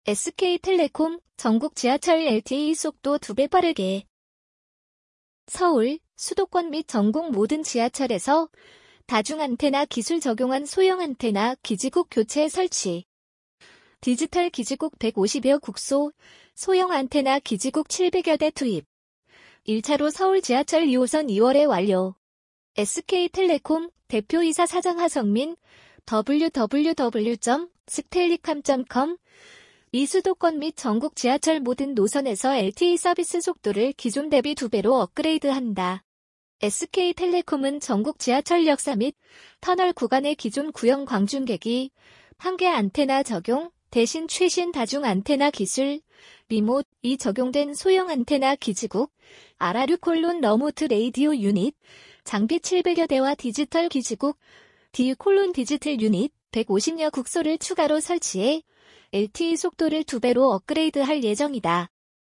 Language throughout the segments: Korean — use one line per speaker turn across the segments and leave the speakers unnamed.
SK텔레콤 전국 지하철 LTE 속도 2배 빠르게. 서울, 수도권 및 전국 모든 지하철에서 다중 안테나 기술 적용한 소형 안테나 기지국 교체 설치. 디지털 기지국 150여 국소, 소형 안테나 기지국 700여 대 투입. 1차로 서울 지하철 2호선 2월에 완료. SK텔레콤 대표이사 사장 하성민 www.stellicom.com 이 수도권 및 전국 지하철 모든 노선에서 LTE 서비스 속도를 기존 대비 2배로 업그레이드한다. SK텔레콤은 전국 지하철 역사 및 터널 구간의 기존 구형 광중계기, 한계 안테나 적용, 대신 최신 다중 안테나 기술, 리모트이 적용된 소형 안테나 기지국, RRU 러모트 레이디오 유닛, 장비 700여 대와 디지털 기지국, 디지털 유닛 150여 국소를 추가로 설치해 LTE 속도를 2배로 업그레이드할 예정이다.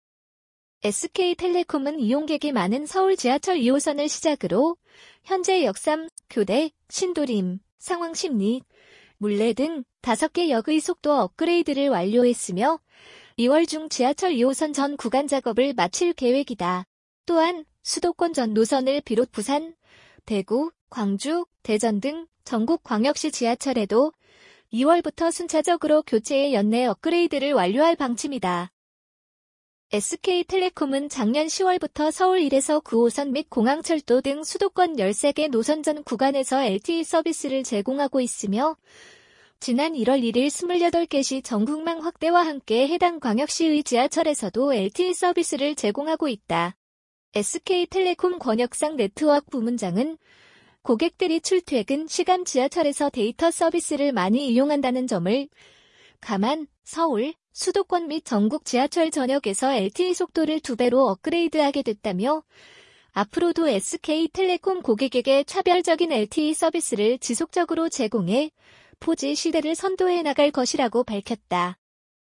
SK텔레콤은 이용객이 많은 서울 지하철 2호선을 시작으로 현재 역삼, 교대, 신도림, 상황십리, 물레 등 5개 역의 속도 업그레이드를 완료했으며 2월 중 지하철 2호선 전 구간 작업을 마칠 계획이다. 또한 수도권 전 노선을 비롯 부산, 대구, 광주, 대전 등 전국 광역시 지하철에도 2월부터 순차적으로 교체의 연내 업그레이드를 완료할 방침이다. SK텔레콤은 작년 10월부터 서울 1에서 9호선 및 공항철도 등 수도권 13개 노선 전 구간에서 LTE 서비스를 제공하고 있으며 지난 1월 1일 28개시 전국망 확대와 함께 해당 광역시의 지하철에서도 LTE 서비스를 제공하고 있다. SK텔레콤 권혁상 네트워크 부문장은 고객들이 출퇴근 시간 지하철에서 데이터 서비스를 많이 이용한다는 점을 감안 서울, 수도권 및 전국 지하철 전역에서 LTE 속도를 2배로 업그레이드하게 됐다며 앞으로도 SK텔레콤 고객에게 차별적인 LTE 서비스를 지속적으로 제공해 4G 시대를 선도해 나갈 것이라고 밝혔다.